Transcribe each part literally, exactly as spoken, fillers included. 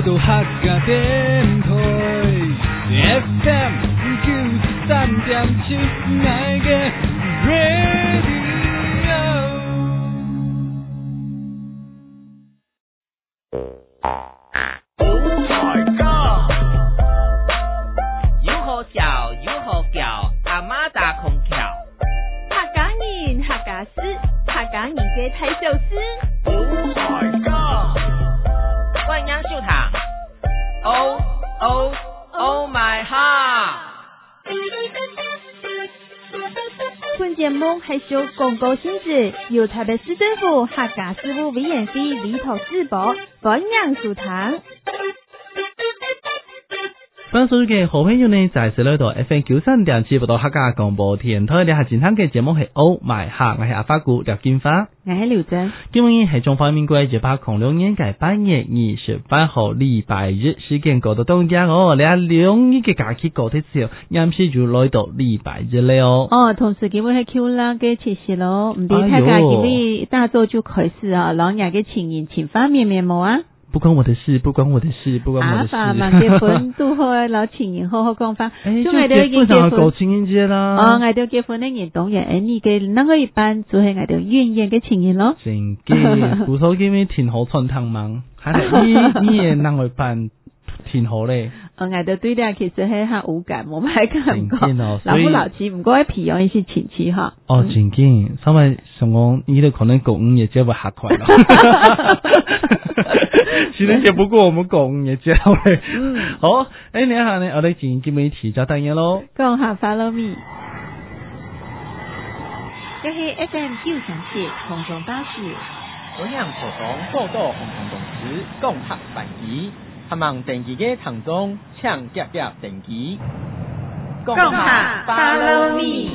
到客家電台 F M 九三點七，愛嘅 Radio。 讲你嘅睇寿司 ，Oh my god！ 万央秀堂 ，Oh Oh Oh my heart！ 本节目系属广告性质，由台北市政府客家事务委员会委托直播，万央秀堂。 本所嘅好朋友呢，在是呢度 F M 九三點七，不到客家廣播電台，你係今天嘅節目係 Oh My Heart， 我係阿發姑廖金花， 我係劉真。 今日係中華民國一百零六年嘅八月二十八號禮拜日，時間過到冬假哦，你係兩日嘅假期過嘅時候，啱先就來到禮拜日了哦。 哦，同時今日係 Q 啦嘅七夕咯，唔知大家今日大早就開始啊，老日嘅情人情方面面冇啊？ 不關我的事，不關我的事，不關我的事。 阿爸嘛結婚都好，老情人好好講法。 誒，就結婚上過情人節啦。 哦，我哋結婚呢年當然，誒，你嘅那個一般就係我哋遠遠嘅情人咯。 真嘅，不錯，因為挺好傳湯嘛，係啦，你你也那個辦挺好咧。 我哋對啲其實係下無感，冇乜感覺。 老夫老妻唔該皮哦，一些親戚哈。 哦，真嘅，所以上講呢度可能講五也只會嚇快咯。情人節不過我們講也知道咧。嗯，好，誒，你好呢，我哋今今日提咗單嘢咯。 講下 Follow Me， 這係 F M 九三七空中巴士， 我向普通報道紅紅公司共合辦機，希望電機嘅聽眾搶夾夾電機， 共合 Follow Me。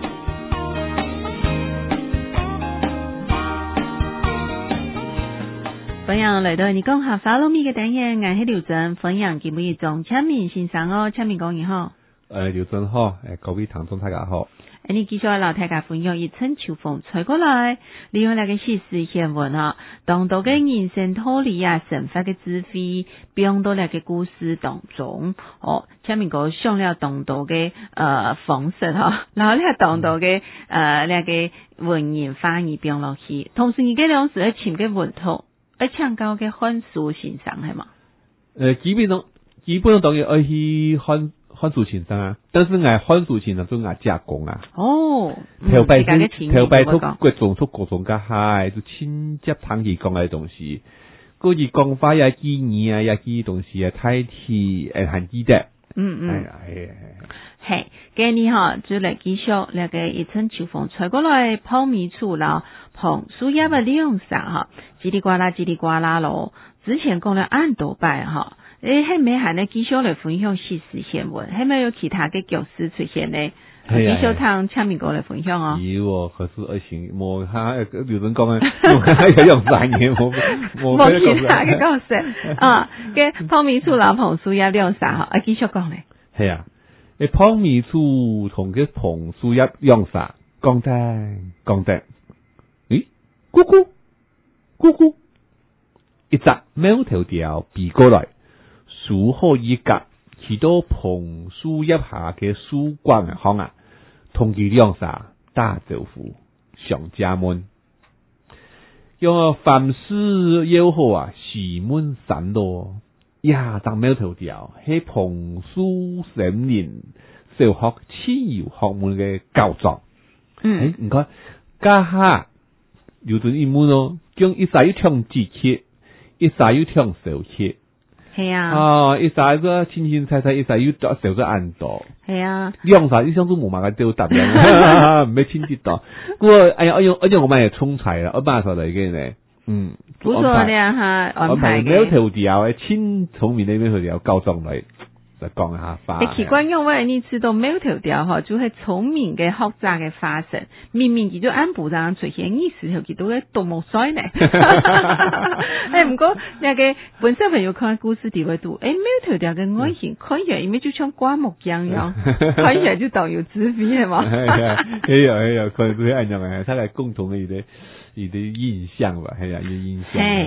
歡迎來到你講下 Follow Me 嘅單元，我係劉真，歡迎今日總簽名先生哦，簽名講你好。 誒，劉真好，誒，各位聽眾大家好。 誒，你繼續老大家分享一陣秋風吹過來，利用那個時事新聞啊，當到嘅人生道理啊，神法嘅智慧，變到那個故事當中，哦，簽名講上了當到嘅呃方式哈，然後咧當到嘅呃那個文言翻譯變落去，同時而家兩時咧簽嘅文圖。而唱高嘅漢書先生係嘛？ 誒，基本上基本上當然愛去漢漢書先生啊，但是嗌漢書先生都嗌加工啊。哦，頭擺頭頭擺出各種出各種嘅係，就親接堂佢講嘅東西，嗰啲講法呀、記憶啊、呀記東西啊，太貼誒很記得。嗯嗯。係啊係啊係。 係，今日哈就嚟繼續那個一陣秋風吹過來，泡米醋啦，碰樹葉嘅兩撒哈，嘰里呱啦嘰里呱啦咯。之前講了按多拜哈，誒，係咪還能繼續嚟分享時事新聞？係咪有其他嘅角色出現呢？繼續聽簽名過嚟分享哦。 有，可是我想冇哈，有人講嘅，冇有用散嘅，冇冇冇其他嘅角色啊。嘅泡米醋啦，碰樹葉兩撒哈，啊，繼續講咧。 係啊。誒，泡米醋同嘅碰樹葉用啥？講得講得，咦？咕咕咕咕，一隻貓頭條飛過來，樹好一格，去到碰樹葉下嘅樹冠嘅行啊，同佢用啥？打招呼上家門，用凡事要好啊，四門三路。呀，當貓頭條係蓬書成年小學次要學門嘅教作。嗯，誒，唔該，家下有陣一門咯，將一曬要唱節節，一曬要唱小節。係啊。啊，一曬個清清彩彩，一曬要做小個暗道。係啊。用曬一向都冇買個丟答樣，唔係清節道。不過，哎呀，哎呀，而且我買係沖菜啦，我買上嚟嘅呢。嗯， 不錯咧哈，安排嘅。 貓頭條嘅千聰明嘅貓頭條教狀嚟，就講下法。 你奇怪，因為你知道貓頭條嗬，就係聰明嘅學習嘅發生，明明佢就按部就班出現，意思佢都係多麼衰呢？誒，唔過那個本小朋友看故事點會讀？誒，貓頭條嘅外形看起來，因為就像刮目相樣，看起來就導遊智慧係嘛？係啊，係啊，係啊，佢佢係咁嘅，佢係共同嘅一個。你的印象吧，係啊，有印象。 係，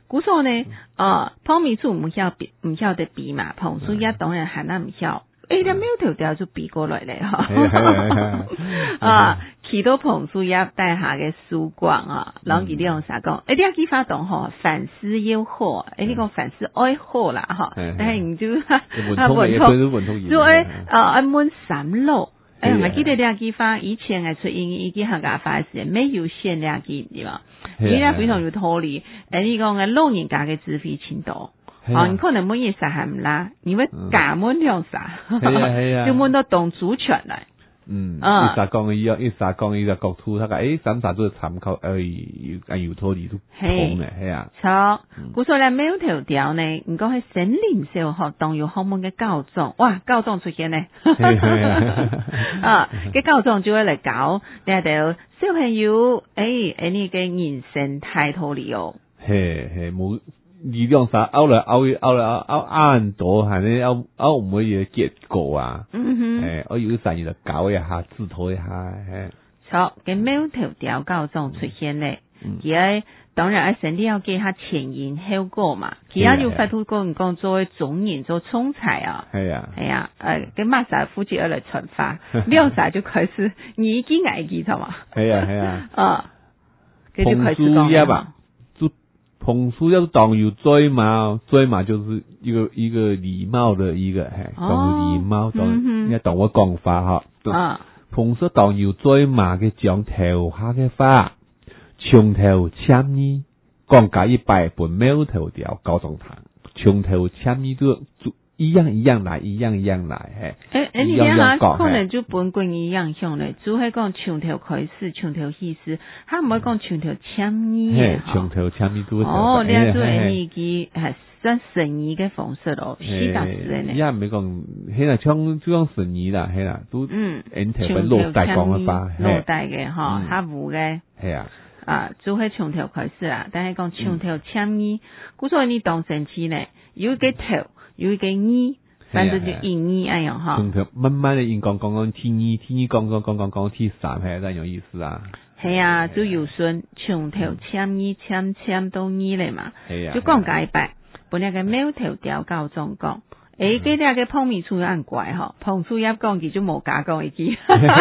古说呢，呃，碰面处唔晓比唔晓得比嘛，碰树叶当然喊那唔晓。诶，你苗条条就比過來咧哈，啊，去到彭樹葉帶下嘅曙光啊，然後佢哋用啥講？誒，啲阿幾發動吼，凡事要好，誒，呢個凡事愛好啦哈，但係唔就啊文通，就誒啊一門三路，誒，我記得啲阿幾發以前係出英語嘅客家話時，沒有限啲阿幾對嘛，而家非常有道理，誒，呢個嘅老人家嘅智慧程度。哦，你可能每嘢實係唔啦，因為假滿樣啥，就滿到當主權嚟。 嗯，一啥講嘅嘢，一啥講嘅嘢國土，佢個誒，三啥都參考誒，誒有道理都通嘅，係啊。 錯，故所咧苗條條呢，唔講係森林小學當有好門嘅教宗，哇，教宗出現呢，啊，嘅教宗就會嚟搞，你係到小朋友誒，誒呢嘅人生態度嚟哦。 係係冇。力量啥拗來拗去拗來拗拗按多，係呢拗拗唔會嘢結果啊！嗯哼，誒，我有陣就搞一下，自討一下，誒。 錯，嘅苗條條教宗出現咧，而當然係神啲要記下前因後果嘛，其他要發出講講作為總言做總裁啊，係啊，係啊，誒，嘅馬薩夫妻而嚟傳發，苗薩就開始你幾危機係嘛？係啊係啊，啊，佢就開始講啦。 彭樹要當有追嘛，追嘛就是一個一個禮貌的一個，嘿，當有禮貌，當應該當我講法哈。啊，彭樹當有追嘛嘅將頭下嘅花，從頭簽呢，講解一百本苗條條教宗堂，從頭簽呢都一樣一樣來，一樣一樣來， 嘿。誒誒，你睇下，可能就本棍一樣樣咧，只係講從頭開始，從頭意思，他唔會講從頭簽呢。 嘿，從頭簽呢都。 哦，你係做呢個係真神義嘅方式咯，是當時咧。 而家唔係講，係啦，將將神義啦，係啦，都嗯，從頭落大講嘅吧， 落大嘅嗬，客戶嘅。 係啊。 啊，做係從頭開始啦，但係講從頭簽呢，故所以你當神期咧，有個頭。有一個二，反正就一二哎樣哈。從頭慢慢的應講講講天二，天二講講講講講天三，係真有意思啊。 係啊，就有順從頭簽二簽簽到二嚟嘛。係啊。就講解白，本來個苗條條教宗講，誒，嗰啲個碰面處按怪嗬，碰處一講佢就冇假講一句，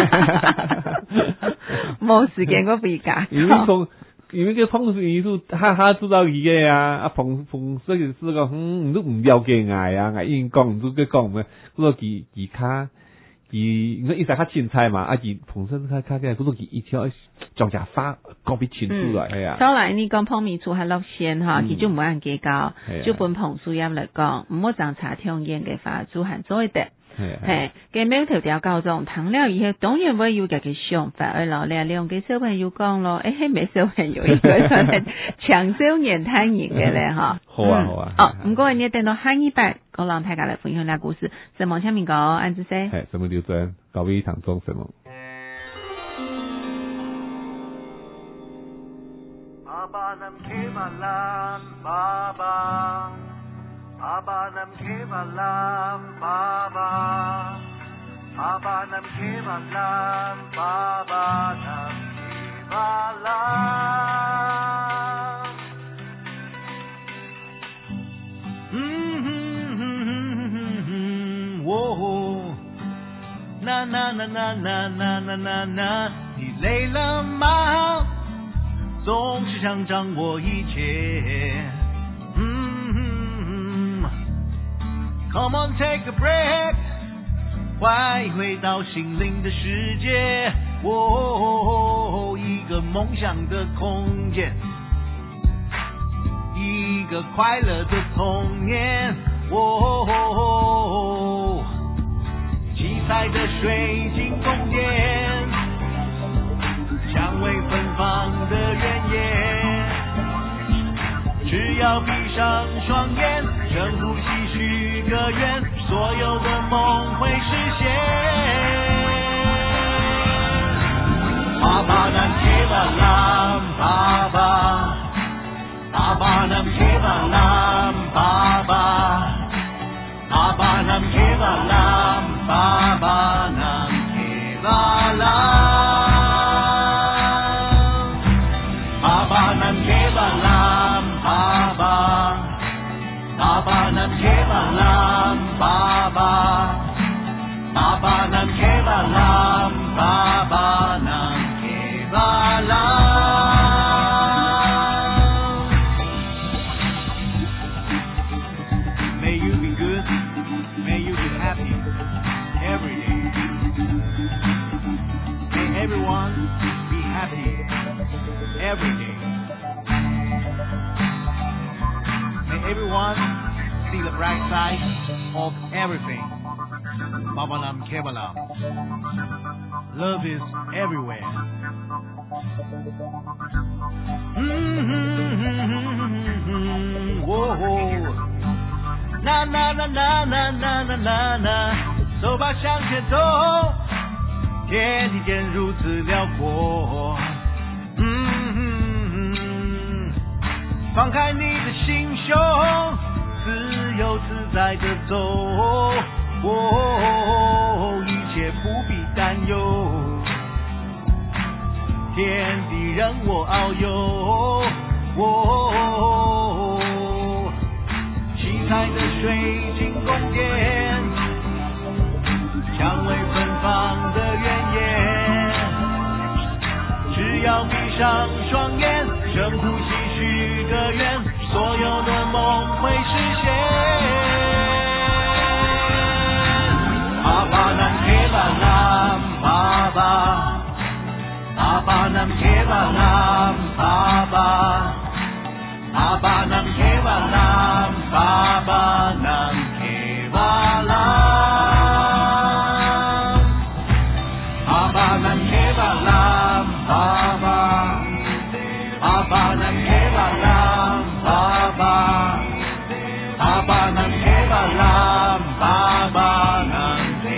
冇時間個比較。 因為個碰樹藝術，哈哈知道伊個呀，啊碰碰說嘅是個，嗯，都唔了解愛啊，愛因講唔都佢講咩，嗰個佢佢卡，佢因為伊實較凊彩嘛，啊佢碰說較較嘅，嗰個佢一條將只花講俾清楚來，係啊。 後來你講碰面處係落線哈，佢就唔按計較，就本碰樹業嚟講，唔好爭查聽見嘅話，做行做一啲。係，嘅苗條條教宗談了以後，當然會有嘅嘅想法，而老咧兩個小朋友講咯，誒，係咩小朋友？應該係長少年談人嘅咧，哈。 好啊，好啊。 哦，唔該，你等到下一拜，我讓大家來分享下故事。什麼下面講，安子生。 係，什麼劉真，各位聽眾什麼？爸爸能騎馬蘭，爸爸。Papa nam kevalam, Papa. Papa nam kevalam, Papa nam kevalam. Mm-hmm, whoa. Na na na na na na na na na. 你累了吗？总是想掌握一切。Come on, take a break， 快回到心灵的世界。哦，一個夢想的空間，一個快樂的童年。哦，七彩的水晶宮殿，香味芬芳的原野。只要閉上雙眼，深呼吸許個願，所有的夢會實現。爸爸能騎馬蘭，爸爸，爸爸能騎馬蘭，爸爸，爸爸能騎馬蘭，爸爸能騎馬蘭，爸爸能騎馬蘭。爸爸 every day. May everyone see the bright side of everything. Babalam Kebalam. Love is everywhere. Mm-hmm. Whoa. Na na na na na na na na na，走吧，向前走，天地间如此辽阔。嗯，放开你的心胸，自由自在的走。哦，一切不必担忧，天地任我遨游。哦，七彩的水晶宫殿，香味芬芳的原野，只要闭上双眼，深呼吸许个愿，所有的梦会实现。阿巴南切巴南巴巴，阿巴南切巴南巴巴，阿巴南切巴南巴巴南切巴南，阿巴南切巴南巴巴，阿巴南切巴南巴巴，阿巴南切巴南巴巴南。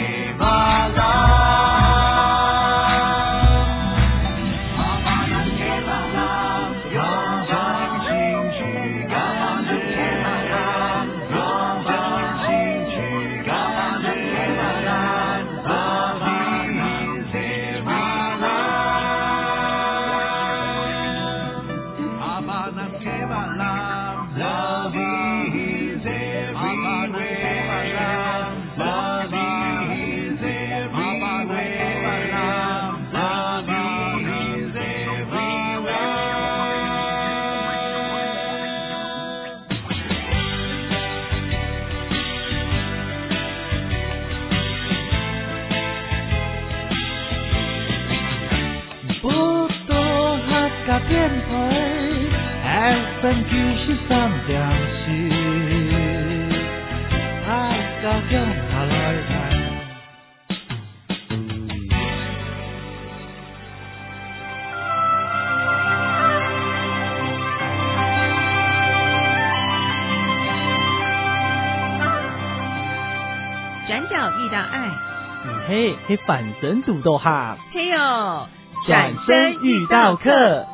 电台 F M 九十三点四，爱高雄下来台。 转角遇到爱， 嗯嘿，嘿反身独斗哈， 嘿哟， 转身遇到客。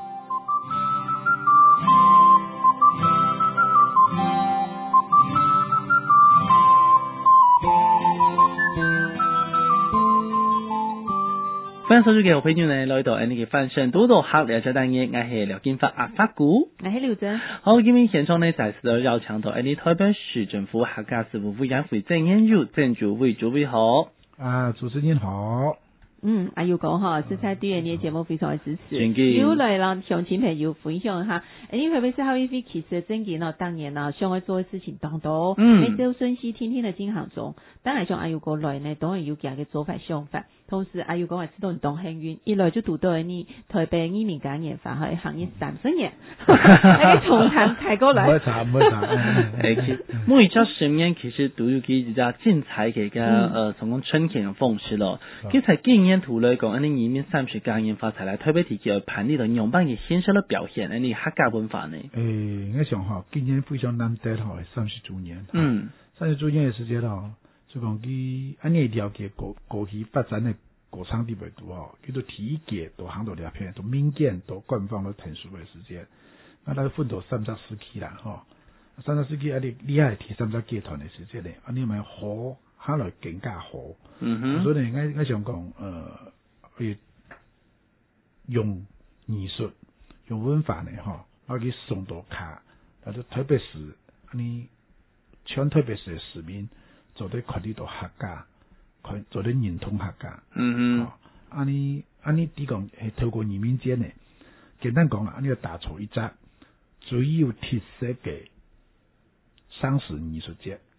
歡迎收睇嘅好朋友呢，來到呢個翻身獨鬥客了解單元，我係廖金發阿發古， 我係劉真。 好，今日現場呢在是繞牆頭，呢台北市政府客家事務委員會鄭彥儒鄭主委主委好。 啊，主持人好。 嗯，阿佑講哈，實在對你嘅節目非常嘅支持。 有來讓鄉親朋友分享下，誒，特別是後一位其實正經咯，當年啦，想要做嘅事情當多，嗯，每周順時天天嘅進行中，當然像阿佑講來呢，當然有佢嘅做法想法。同時，阿佑講話知道唔當幸運，一來就讀到你台北移民感研發喺行業三十年，喺從頭睇過來。 唔會查，唔會查。 誒，每一隻實驗其實都有幾隻精彩嘅個呃，從講春天嘅方式咯。其實經驗圖來講，你移民三十感研發才來台北地區盤呢度樣板嘅現實嘅表現，你客家文化呢？ 誒，我想哈，今年非常難得哈，三十周年。 嗯， 三十周年嘅時間咯。就講佢安尼了解過過去發展的歌唱地位度吼，叫做體檢都行到兩片，都民間都官方都成熟的時間。那咱奮鬥三十世紀啦，吼，三十世紀啊，你厲害提三十集團的時間咧，啊，你咪好下來更加好。 嗯哼。 所以呢，我我想講，呃，去用藝術、用文化呢，吼，啊去送到卡，啊，就特別是你全特別是市民。做啲確立到客家，佢做啲認同客家。 嗯哼。 安尼安尼啲講係透過移民間咧，簡單講啦，安尼要打造一隻最有特色嘅喪事藝術節。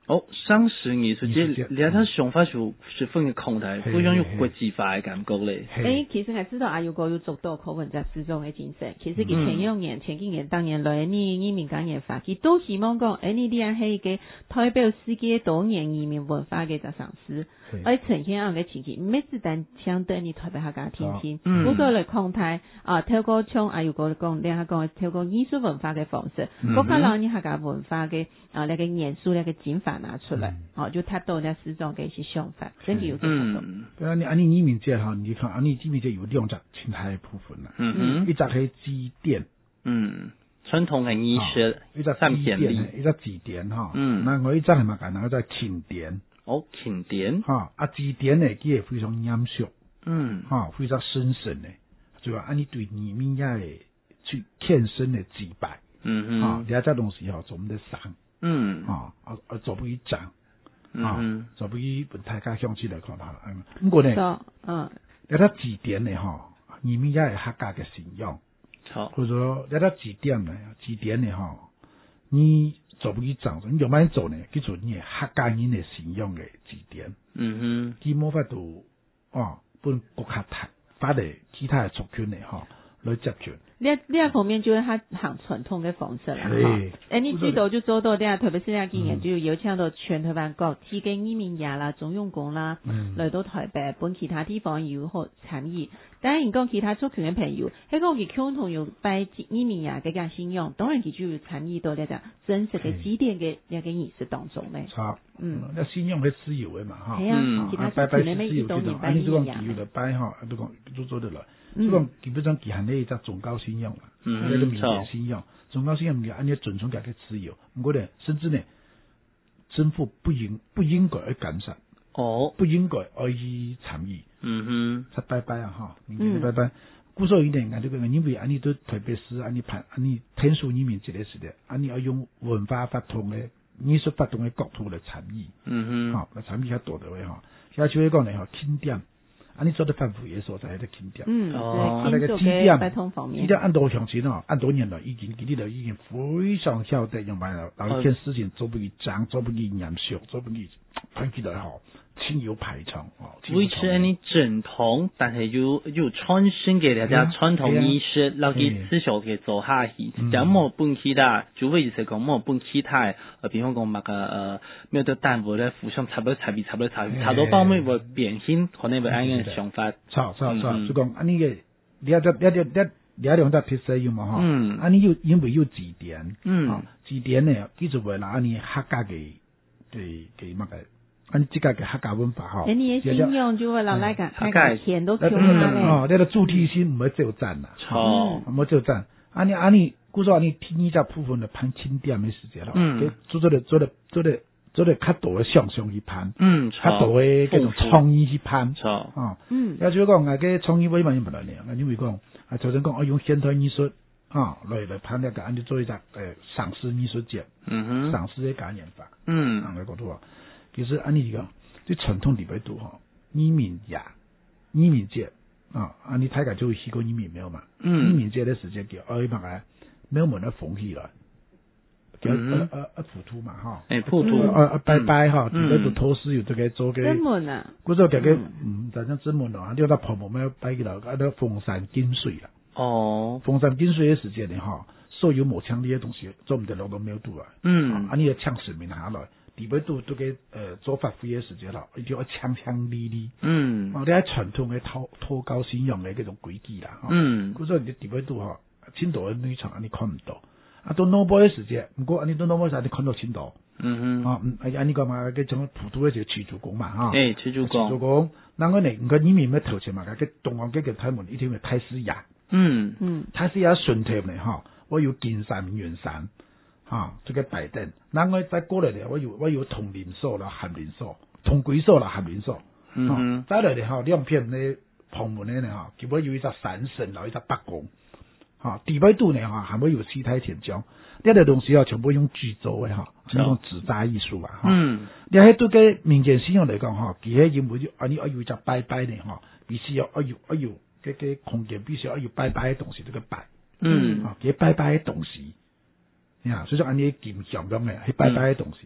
哦，商事艺术节， 艺术节你睇想法就十分嘅空態， 嘿非常有嘿嘿國際化嘅感覺咧。 嘿诶，其實我知道啊，如果有做到口吻在失蹤嘅精神，其實佢前兩年、前幾年當年來呢移民講研發，佢都希望講，誒呢啲係一個代表世界多年移民文化嘅一個嘗試，而呈現樣嘅情景，唔係只單想對你台北客家聽聽， 嗯不過嚟空態啊，透過像啊，如果講你係講透過藝術文化嘅方式，國家讓你客家文化嘅啊那個元素那個精華拿出來，哦，就達到呢失蹤嘅一些想法，真係有這個。 嗯對啊，你安尼移民節哈，你看安尼移民節有兩隻青苔部分啦， 嗯一隻係祭典， 嗯，傳統嘅藝術， 一隻三片祭典， 力， 一隻祭典哈， 嗯那我一隻係嘛簡單，一隻慶典， 哦，慶典， 哈，啊祭典呢，佢係非常嚴肅， 嗯， 哈，非常神聖嘅，就話安尼對移民也係去獻身嘅祭拜， 嗯哈， 嗯， 兩隻東西哈，做唔得上， 嗯， 哈，啊啊做不起長。啊嗯， 做不起本大家向起來看下，嗯，不過呢， So，嗯， 有得字典呢，哈，移民也係客家嘅信仰， 好， 或者說有得字典呢，字典呢，哈，你做不起長，你用乜做呢？叫做你係客家人嘅信仰嘅字典， 嗯佢冇法度，哦，本國客台發嚟其他嘅族群呢，哈，來接權。 呢呢一方面就係佢行傳統嘅方式啦， 係嗬。誒，你知道就做到啲啊，特別是呢幾年就有請到全台灣各地嘅移民也啦、中傭工啦， 嗯來到台北，本其他地方有好參與。當然，講其他族群嘅朋友，喺講佢共同有拜移民也嘅個信仰，當然佢就有參與到呢個真實嘅祭典嘅一個儀式當中咧。 差， 嗯， 那信仰係自由嘅嘛，哈。 係啊嗯， 其他拜拜是族群咧，每自由嗰種， 一度年拜安尼就講移民也自由嚟拜吼，都講都做得來。 嗯即講基本上其限呢一隻宗教信仰啦， 嗯一個民錯間信仰，宗教信仰唔係安尼尊重佢嘅自由，唔過咧，甚至呢，政府不應不應該去干涉， 哦， 不應該去參與， 嗯出拜拜啊，哈，民間嘅拜拜。故所以呢，我哋講因為安尼都特別是安尼辦安尼天數移民節嘅時代，安尼要用文化發動嘅藝術發動嘅角度嚟參與。 嗯嗯， 吼，來參與較多嘅位吼，而且講咧吼，慶典，安尼做得範圍嘅所在喺度慶典， 嗯， 哦在慶祝嘅拜通方面慶。典按道向前吼，按多年來已經，佢哋就已經非常曉得用埋啦，然後一件事情做不起髒，做不起嚴肅，做不起睇起來吼，輕有排場哦。 維持安尼正統，但係又又創新嘅一隻傳統藝術，留佢持續嘅做下去，就冇本其他，除非就是講冇本其他，誒，比方講乜個誒，咩都單位咧互相插嚟插去，插嚟插去，插到包尾會變形，可能會安樣想法。 錯錯錯，就講安尼嘅，你一隻一隻一你一兩隻特色要嘛吼， 嗯安尼要因為要字典， 嗯啊字典呢，叫做為啦安尼客家嘅嘅嘅乜嘅。安即個嘅客家文化吼， 誒，你嘅信仰就會讓大家大家錢都嗯扣咗咧。 哦，你個主題性唔會照讚啦， 錯， 唔會照讚。安尼安尼，故說安尼天呢只部分就攀輕點嘅時節咯， 嗯做做咧做咧做咧做咧較多嘅想象去攀， 嗯， 較多嘅嗰種創意去攀， 錯， 哦。 嗯， 有就講啊，嘅創意委員唔來咧，因為講啊，就算講我用現代藝術啊來來攀一個安尼做一隻誒賞識藝術節， 嗯哼， 賞識嘅感染法， 嗯啊，個角度啊，其實安尼講。啲傳統裏邊度吼，移民也移民節啊，啊你睇下就去過移民廟嘛，移嗯民節嘅時間叫愛乜嘅廟門咧封起來，叫嗯啊啊啊普渡嘛哈， 誒，普渡， 啊啊拜拜哈， 嗯裏邊度土司有這個做嘅， 真門啊， 嗰種叫嘅嗯，就像真門咯，你話婆婆咩拜起來，啊啲封山金水啦， 哦， 封山金水嘅時間咧哈，所有無槍呢啲東西做唔得落到廟度啊， 嗯啊，你要搶市民下來。地尾度都嘅誒做法會嘅時節啦，一定要槍槍利利， 嗯哦，你喺傳統嘅禱禱告信仰嘅嗰種軌跡啦， 嗯， 嗰陣你地尾度嗬，青島嘅女場你看唔到，啊到諾波嘅時節，唔過你到諾波時你看到青島， 嗯哼， 啊嗯，係安尼講嘛，嗰種普渡嘅就持祖公嘛，哈， 誒，持祖公， 持祖公，嗱我哋唔過移民咩頭前嘛，嘅東岸嘅叫睇門，一條叫太師爺， 嗯嗯， 太師爺順貼嚟哈，我要見山遠山。啊，這個擺燈，嗱我再過來咧，我有我有同連鎖啦、含連鎖、同歸鎖啦、含連鎖。 嗯哼， 再來咧嚇，兩片咧旁門咧嚇，基本有一隻三神，有一隻北宮。嚇，地位度咧嚇，還會有四太田將，呢啲東西啊，全部用紙做嘅嚇，呢種紙紮藝術啊。 嗯， 你喺對嘅民間信仰嚟講嚇，佢係因為啊你要有一隻拜拜咧嚇，必須要要要要嘅嘅空間必須要要拜拜嘅東西，這個拜。 嗯， 啊，佢拜拜嘅東西。呀，所以說安尼金像咁嘅，去拜拜嘅東西。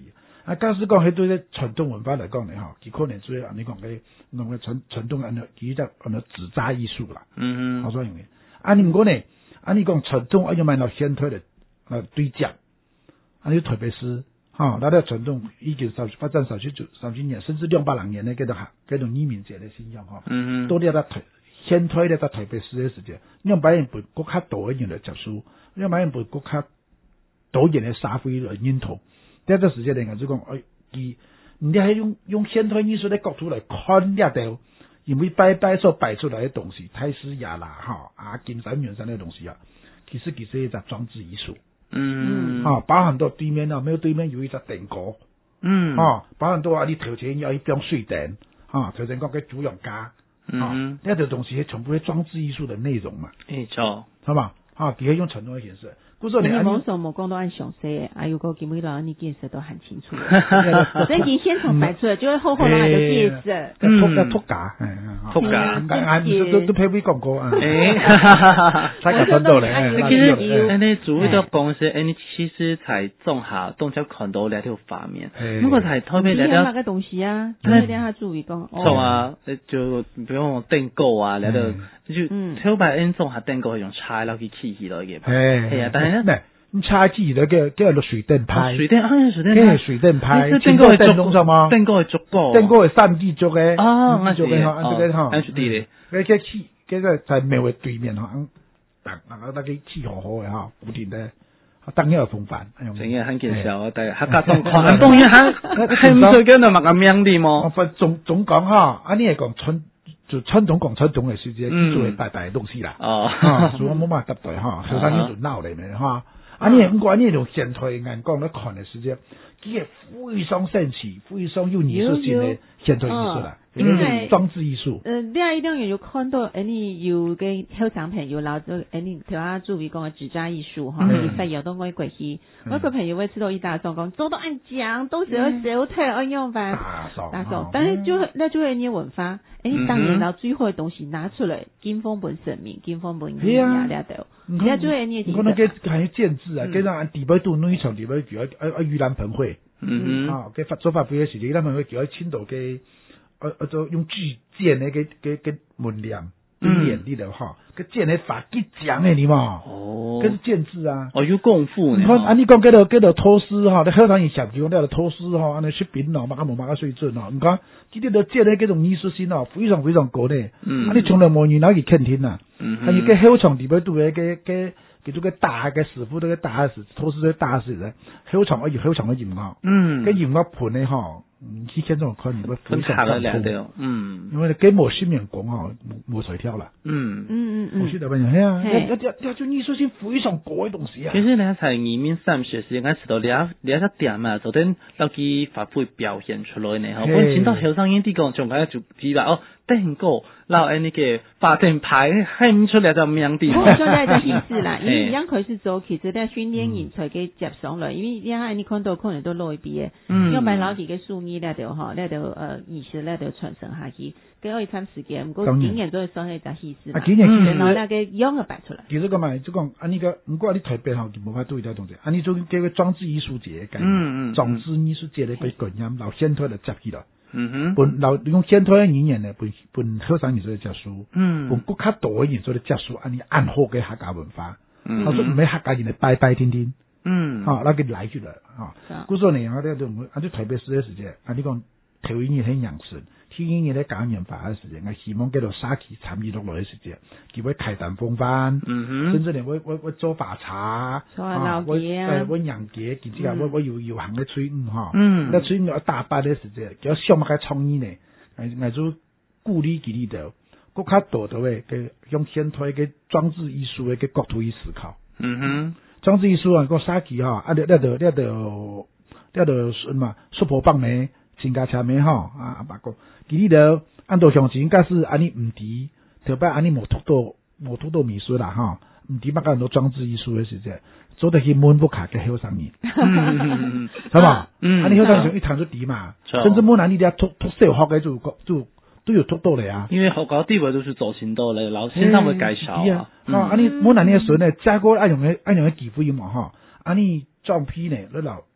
啊，假使讲迄对咧传统文化来讲咧吼，佢可能做安尼讲嘅，讲嘅传传统安尼，其实安尼纸扎艺术啦， 嗯嗯， 好所用嘅。啊，你毋过呢，啊你讲传统啊要买到先推的呃对接，啊你特别是哈，那咧传统已经三发展三十九三十年，甚至两百零年咧，叫做叫做移民节嘅现象吼， 嗯嗯， 都咧在推先推咧在特别是嘅时间，两百人本国较多一点嚟接书，两百人本国较多一点嘅沙灰嚟认同。在这时间嚟讲，就讲，哎，伊，你係用用现代艺术的角度来看了掉，因为摆摆所摆出来的东西，泰式雅啦，哈啊金山元山的东西啊，其实其实一只装置艺术， 嗯， 啊，包含到对面啊，没有对面有一只电锅， 嗯， 啊，包含到啊，你头前要一柄水电，啊，头前讲嘅主用家，啊，那这东西係全部係装置艺术的内容嘛， 没错， 好嘛，啊，佢係用传统的形式。故说你你某种某讲都按详细，啊，有个基本上你建设都很清楚，所以你现场摆出来就会厚厚的那个介绍， 嗯，托托架， 托架， 啱都都都 P V 講過啊， 誒，哈哈哈， 大家分到咧， 其實誒你主要都講是誒你其實才種下動作看到兩條畫面，如果係特別兩條那個東西啊，特別他注意講， 錯啊，就比如講訂購啊，兩條就特別因種下訂購係用柴落去起起來嘅，係啊，但係咧， 你叉機咧叫叫做水電派， 水電啊，水電派，水電派， 訂購係電動咗嘛？ 訂購係足夠， 訂購係三 D 做嘅， 哦，啱做嘅嗬，啱做嘅嗬， 啱做啲咧， 嗰個氣，嗰個就係廟嘅對面嗬，嗱嗱嗰啲氣好好嘅嗬，古典咧，當然有風範， 整嘢很見笑，但係客家狀況，當然係係唔對嘅，就默咁樣啲麼？ 我分總總講嗬，啊你係講春。就傳統講傳統嘅事情，作為拜拜嘅東西啦。哦，所以我冇乜答對嚇，所以當然就鬧你咪嚇。啊，你唔過你用現代眼光嚟看嘅事情，佢係非常神奇、非常有藝術性嘅現代藝術啦，因為裝置藝術。 呃，另外一樣嘢有看到，誒你有嘅好長朋友鬧咗，誒你條下注意講嘅紙紮藝術嚇，你發現到我過去，我個朋友會知道一大種講，做到按講，都是要手推按用法，打手，但係就那就係你文化。誒，當然攞最好嘅東西拿出來，金風本神明，金風本意啊，了都，你睇做嘅你可能嘅係建制啊，跟住地表度女場地表叫啊啊盂蘭盆會，嗯啊，嘅發做法會嘅時，盂蘭盆會叫喺青島嘅，啊啊就用巨劍嘅嘅嘅嘅門梁。演啲的哈，個劍的法幾強嘅你嘛，哦，嗰是劍制啊， 哦有功夫， 你看啊，你講嗰度嗰度托絲哈，你香港人上叫嗰度托絲哈，安尼出邊咯，馬家冇馬家水準哦，你講，呢啲都劍的嗰種藝術性哦，非常非常高咧，嗯，啊你從來冇遇到佢傾聽啊，嗯，還有個後場地邊度嘅嘅嘅叫做個大嘅師傅，嗰個大師托絲嘅大師咧，後場可以後場嘅鹽鴨，嗯，個鹽鴨盤咧嗬。嗯，以前種可能會非常豐富，嗯，因為給某新面講哦，冇水跳啦，嗯嗯嗯嗯，我記得朋友係啊，要要要做藝術性非常高嘅東西啊。 其實你喺移民三學時，我知道你一你一點啊，就等留佢發揮表現出來呢。我見到後生啲啲講，仲喺度知啦，哦，訂購，然後誒那個發電牌喊出來就名啲。 我就在這意思啦，因為樣佢是做其實咧訓練人才給接上來，因為而家你看到可能都落一邊，嗯，要買老幾個數字。咧就吼，咧就呃意識咧就傳承下去，幾可以參時間，唔過經驗都係所謂就意思嘛。 啊，經驗其實然後咧個樣嘅擺出來。 其實個嘛，就講啊，你個唔過你台北吼，就冇法度一條東西，啊，你做叫個裝置藝術節嘅概念，裝置藝術節咧個概念，老先推就接起來。嗯哼，本老用先推嘅語言咧，本本後生藝術嘅接書，嗯，本國較多嘅藝術嘅接書，啊，你按好嘅客家文化，嗯，我說唔係客家人嚟拜拜天天。嗯，好，那個來去了，哈。故說呢，我哋都啊，就特別是嘅時間，啊，你講頭一年喺陽春，天一年喺講研發嘅時間，我希望叫做沙期參與落來嘅時間，佢會開壇風範，嗯哼，甚至呢，我我我做法茶，啊，我誒我洋節，其實啊，我我有有行嘅吹五哈，嗯，那吹五一大班嘅時間，叫項目嘅創意呢，誒誒做鼓勵佢哋度，國較多到嘅嘅用現代嘅裝置藝術嘅嘅角度去思考，嗯哼。裝置藝術啊，個沙期哈，啊，你你就你就你就什麼蘇婆棒咩，親家車咩哈，啊，八個，佢哋就按照向前，假使安尼唔抵，特別安尼冇突到冇突到美術啦哈，唔抵乜嘢都裝置藝術嘅時節，做得起滿不卡嘅後生人，係嘛？嗯，安尼後生人一談就抵嘛，甚至冇難你哋突突小學嘅就就。都有突到嚟啊！ 因為學校地位都是走行到嚟，老師他會介紹啊。 啊，安尼冇難你嘅時呢，加個愛用嘅愛用嘅技術嘛哈，安尼裝批呢，你老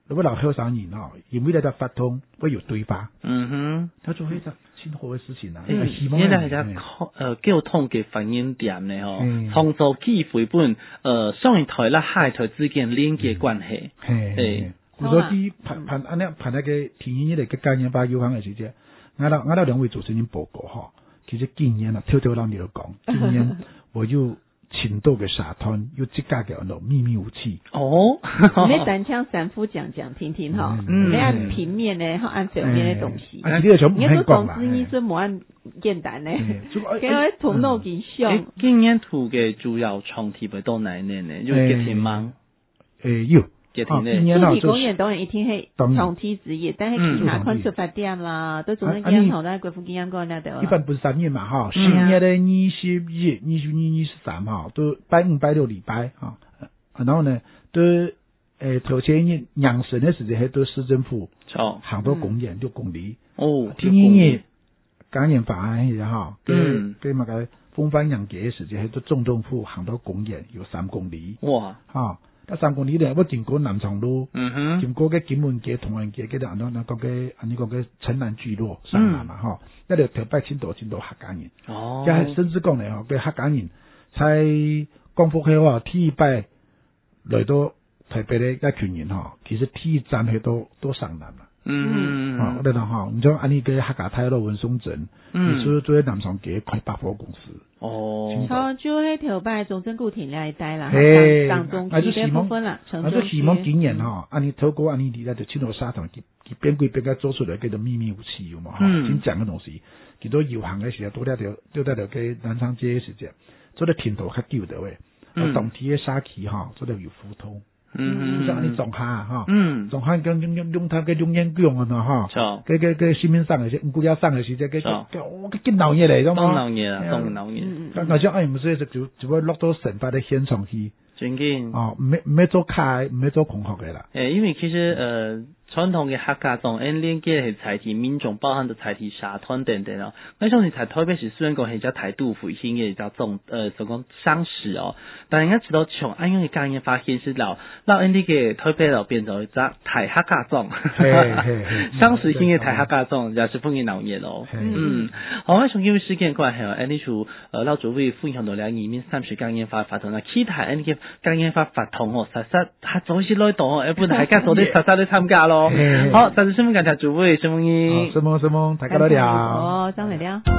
如果老后生人吼，因为咧在发通会有对吧？ 嗯哼， 他做迄只新好嘅事情啊， 誒， 希望現在係只誒交通嘅發展點咧吼， 嗯創造機會本誒上一台啦下一台之間連結關係， 嘿， 誒， 我說啲盤盤安尼盤那個天nhiên嚟嘅概念把有行嘅時節，我到我到兩位主持人報告吼，其實今年啊，跳跳人哋都講，今年我又青島嘅沙灘有即架嘅那秘密武器。 哦， 你單槍三副講講聽聽哈， 嗯你按平面呢，和按表面的東西。 啊，呢個就唔你說講啦。 總之你說冇按簡單呢， 誒給我頭腦幾誒上。 今年圖嘅主要創題咪到哪年呢？就吉田芒， 誒有。 吉田咧， 今年主題公園當然一定係創題之一，但係其他款出發點啦，都總係講頭啦，國父紀念館那度。 一般不是三月嘛，哈，十月的二十一、二十二、二十三，哈，都拜五、拜六禮拜，哈，然後呢，都誒頭前日陽神的時間係都市政府， 哦， 行到公園六公里， 哦， 天nhiên日感染法案嘅哈， 嗯， 跟埋個風帆陽節嘅時間係都總統府行到公園有三公里， 哇， 哈。得三公里咧，我經過南長路， 嗯哼， 經過嘅金門街、同安街，嗰啲人都那個嘅，安尼個嘅城南聚落上來嘛，吼、嗯，一條條拜青島、青島客家人， 哦， 咁甚至講咧，吼，嘅客家人，喺光復嘅話，第一拜來到台北咧一群人，吼，其實第一站係都都上南啦， 嗯， 哦，你睇吼，你像安尼嘅客家太路文松鎮，嗯，所以做南長街開百貨公司。 哦， 好，就迄條拜中正古亭來帶啦， 當中期嘅部分啦， 啊，就希望今年吼，安尼透過安尼啲咧，就青島沙灘，佢佢邊鬼邊個做出來叫做秘密武器有嘛，吼，先講嘅東西，佢都遊行嘅時候，多了條多了條嘅南昌街嘅時節，做得天道較久的喂，啊，當天嘅沙期吼，做得有浮通。嗯，像你種下哈，嗯，種下跟用用用他嘅用煙用啊嘛哈，錯，佢佢佢市面上嘅些，唔顧要上嘅時節，佢佢我佢見鬧嘢嚟，咁嘛， 當鬧嘢啊，當鬧嘢， 咁好像哎，唔是就就就會落到神法嘅現場去， 真嘅， 哦，唔係唔係做開，唔係做空殼嘅啦， 誒，因為其實呃。傳統嘅客家種，因連結係採體民眾包含到採體沙灘等等咯。我相信喺台北市雖然講係只態度復興嘅只種，呃，所講商事哦，但係而家知道從安樣嘅概念發現是老老因啲嘅台北就變做一隻台客家種，商事性嘅台客家種，也是風景鬧熱咯。嗯，好，我從因為事件關係哦，安啲處呃老主委分享到兩年面三十概念法法通啦，其他安啲嘅概念法法通哦，實實係做些來到哦，一般大家做啲實實去參加咯。好，再次新聞感謝主委沈鳳英， 沈鳳沈鳳，大家都聊， 哦，張磊聊。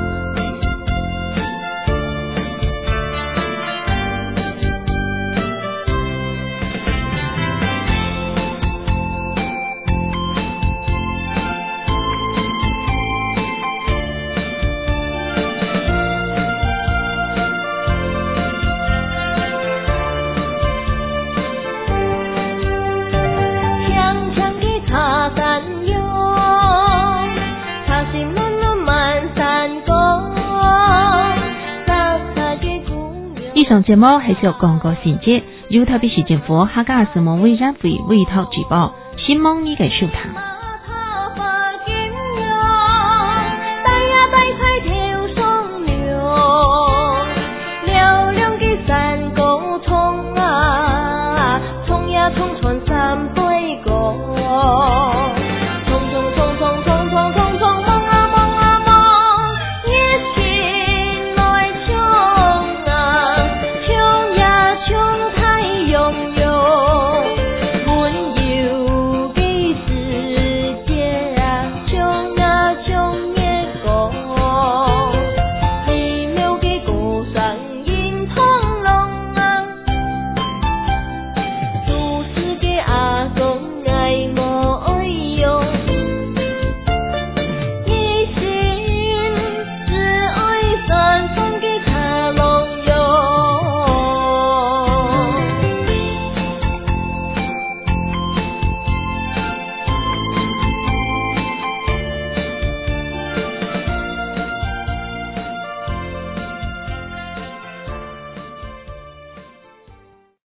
以上節目係由廣告銜接，由台北市政府客家事務委員會委託舉報，希望你嘅收聽。